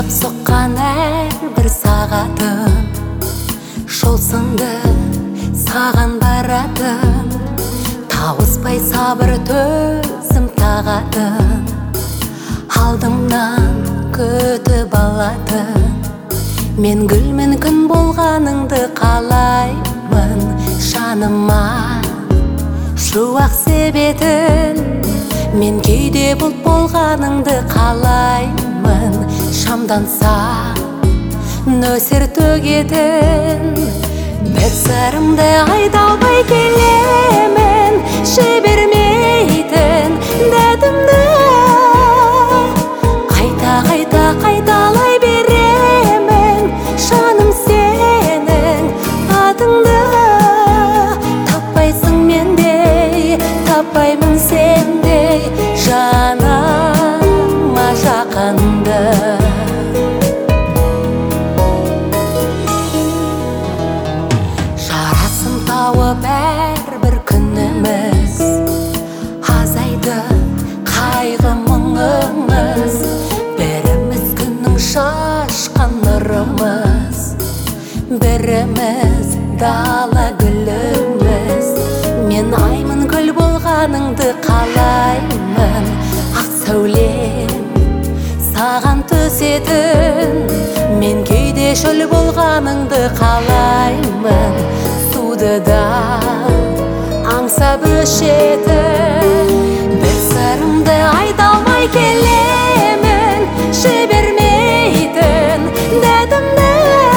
соққан әрбір сағатым жол сынды саған баратын, тауыспай сабыр төзім тағатын, алдымнан күтіп алатын. Мен гүлмен күн болғаныңды қалаймын, жаныма шуақ себетін. Мен кейде бұлт болғаныңды қалаймын, шамданса нөсер төгетін. Бір сырымды айдалмай келемін, жібермейтін дәтімді. Қайта қайталай беремін, жаным сенің атыңды. Таппайсың мендей, таппаймын сендей жаныма жақынды. Жарасын тауып әрбір күніміз, азайды қайғы мұңымыз. Біріміз күннің шашқан нұрымыз, біріміз дала гүліміз. Мен аймын гүл болғаныңды қалаймын, ақ сәулем саған түсетін. Мен кейде шөл болғаныңды қалаймын, суды да аңсап өшетін. Бір сырымды айдалмай келемін, жібермейтін дәтімді.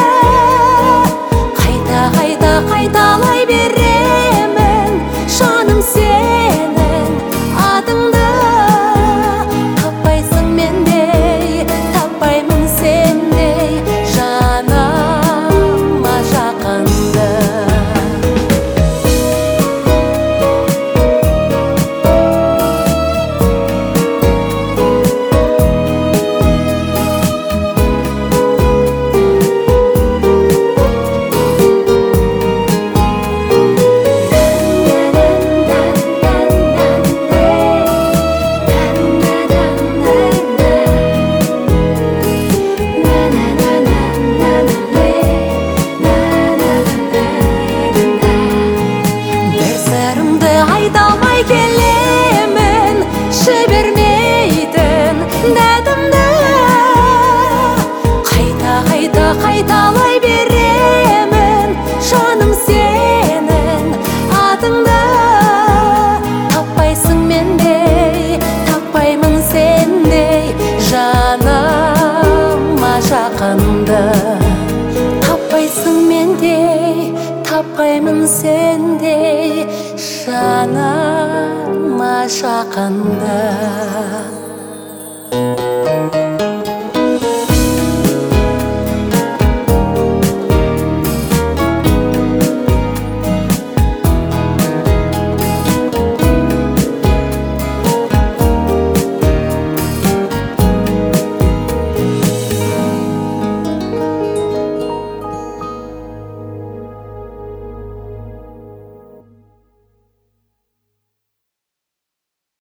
Қайталай беремін, жаным сенің атыңды. Таппайсың мендей, таппаймын сендей жаныма жақынды. Айдалмай келемін, жібермейтін дәтімді. Қайталай беремін, жаным сенің атыңды. Таппайсың мендей, таппаймын сендей жаныма жақынды. Таппайсың мендей, таппаймын сендей жаныма жақынды.